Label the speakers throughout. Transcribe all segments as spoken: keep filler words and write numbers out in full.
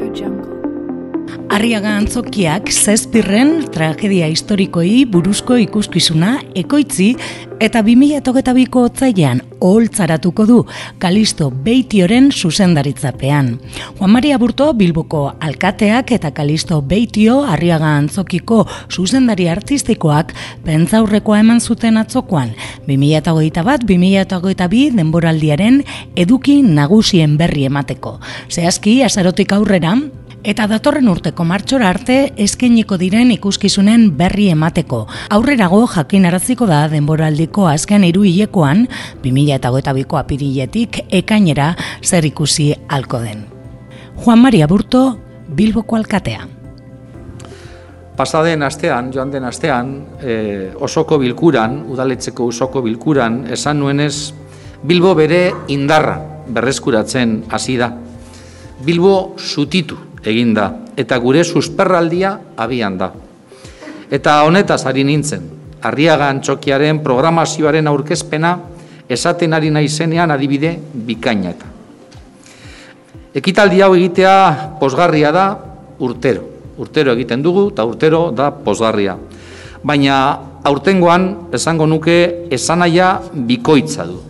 Speaker 1: Arriaga Antzokiak zazpirren tragedia historikoi buruzko ikuskizuna ekoitzi eta bi mila hogeita biko otsailean oholtzaratuko du Kalisto Beitioren zuzendaritzapean. Juan Mari Aburto Bilboko alkateak eta Kalisto Beitio Arriaga Antzokiko zuzendari artistikoak pentsaurrekoa eman zuten atzokoan, bi mila hogeita bat bi mila hogeita bi denboraldiaren eduki nagusien berri emateko. Zehazki, azarotik aurrera, eta datorren urteko martxora arte eskainiko diren ikuskizunen berri emateko. Aurrerago jakinaraziko da denboraldiko azken hiru hilekoan, bi mila hogeita biko apiriletik ekainera zer ikusi halko den. Juan Mari Aburto, Bilboko alkatea.
Speaker 2: Pasaden astean, joan den astean, eh, osoko bilkuran, udaletxeko osoko bilkuran, esan nuenez, Bilbo bere indarra berreskuratzen hasi da. Bilbo zutitu egin da, eta gure susperraldia abian da. Eta honetaz ari nintzen, Arriaga Antzokiaren programazioaren aurkezpena esaten ari naizenean adibide bikaina eta. Ekitaldi hau egitea pozgarria da urtero. Urtero egiten dugu eta urtero da pozgarria. Baina aurtengoan esango nuke esanaia bikoitza du.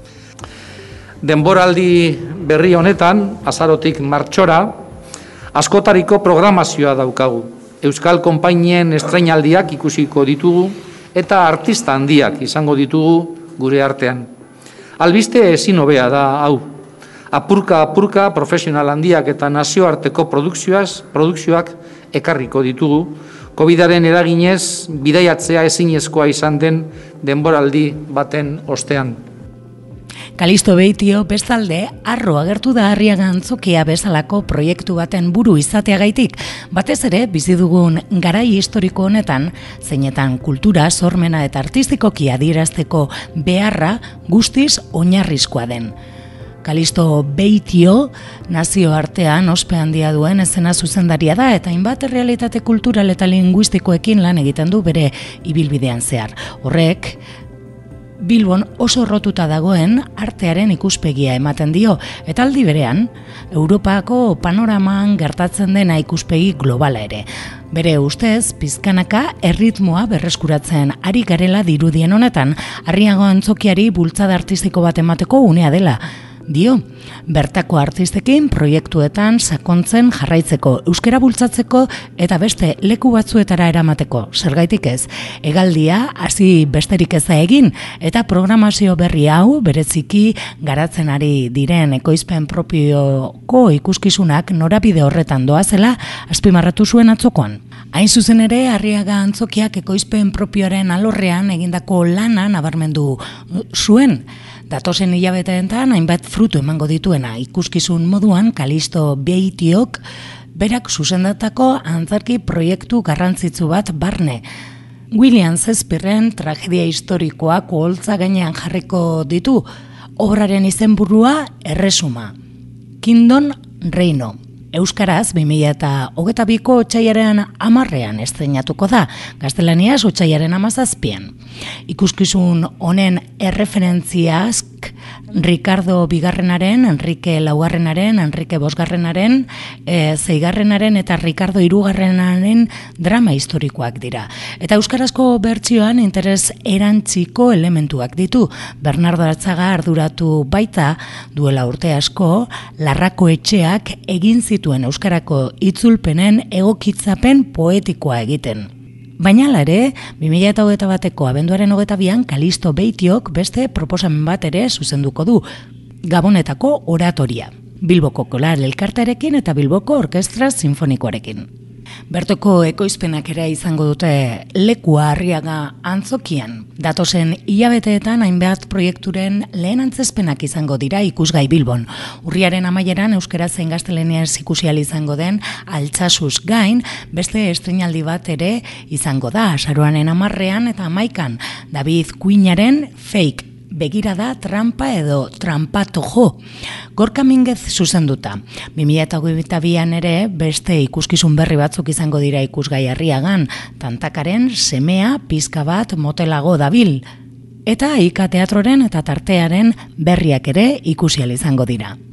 Speaker 2: Denboraldi berri honetan, azarotik martxora, askotariko programazioa daukagu. Euskal konpainien estreinaldiak ikusiko ditugu eta artista handiak izango ditugu gure artean. Albiste ezin hobea da hau. Apurka-apurka profesional handiak eta nazioarteko produkzioak ekarriko ditugu, Covidaren eraginez bidaiatzea ezinezkoa izan den denboraldi baten ostean.
Speaker 1: Kalisto Beitio bestalde harro agertu da Arriaga Antzokia bezalako proiektu baten buru izateagaitik, batez ere bizi dugun garai historiko honetan, zeinetan kultura, sormena eta artistikoki adierazteko beharra guztiz oinarrizkoa den. Kalisto Beitio nazio artean ospe handia duen eszena zuzendaria da eta hainbat errealitate kultural eta linguistikoekin lan egiten du bere ibilbidean zehar. Horrek Bilbon oso rotuta dagoen artearen ikuspegia ematen dio, eta aldi berean, Europako panoraman gertatzen dena ikuspegi globala ere. Bere ustez, pizkanaka erritmoa berreskuratzen ari garela dirudien honetan, Arriaga Antzokiari bultzada artistiko bat emateko unea dela. Dio, bertako artistekin proiektuetan sakontzen jarraitzeko, euskara bultzatzeko eta beste leku batzuetara eramateko, zergaitik ez, hegaldia hasi besterik ez da egin eta programazio berri hau bereziki garatzen ari diren ekoizpen propioko ikuskizunak norabide horretan doazela azpimarratu zuen atzokoan. Hain zuzen ere, Arriaga Antzokiak ekoizpen propioaren alorrean egindako lana nabarmendu zuen. Datozen hilabeteetan hainbat frutu emango dituena ikuskizun moduan Kalisto Beitiok berak zuzendatako antzerki proiektu garrantzitsu bat barne. William Shakespearen tragedia historikoak oholtza gainean jarriko ditu, obraren izenburua erresuma. Kingdom Reino. Euskaraz, bi mila hogeita biko otsailaren hamarrean estreinatuko da, gaztelaniaz otsailaren hamazazpian. Ikuskizun honen erreferentziazk Ricardo bigarrenaren, Enrique laugarrenaren, Enrique bosgarrenaren, e, zeigarrenaren eta Ricardo hirugarrenaren drama historikoak dira. Eta euskarazko bertsioan interes erantziko elementuak ditu. Bernardo Atzaga arduratu baita duela urte asko, Larrako Etxeak egin zituen euskarako itzulpenen egokitzapen poetikoa egiten. Baina hala ere, bi mila hogeita bateko abenduaren hogeita bian Kalisto Beitiok beste proposamen bat ere zuzenduko du, Gabonetako oratoria, Bilboko Kolar Elkartearekin eta Bilboko Orkestra Sinfonikoarekin. Bertoko ekoizpenak ere izango dute lekua Arriaga Antzokian. Datozen hilabeteetan hainbat proiekturen lehen antzezpenak izango dira ikusgai Bilbon. Urriaren amaieran euskara zein gaztelaniaz ikusi ahal izango den Altsasuz gain, beste estreinaldi bat ere izango da, azaroaren hamarrean eta hamaikan, David Kuinaren Fake, begirada trampa edo trampato jo. Gorka Minguez zuzenduta. bi mila hogeita bian ere beste ikuskizun berri batzuk izango dira ikusgai Arriagan, Tantakaren semea pizka bat motelago dabil. Eta Ika Teatroren eta Tartearen berriak ere ikusi ahal izango dira.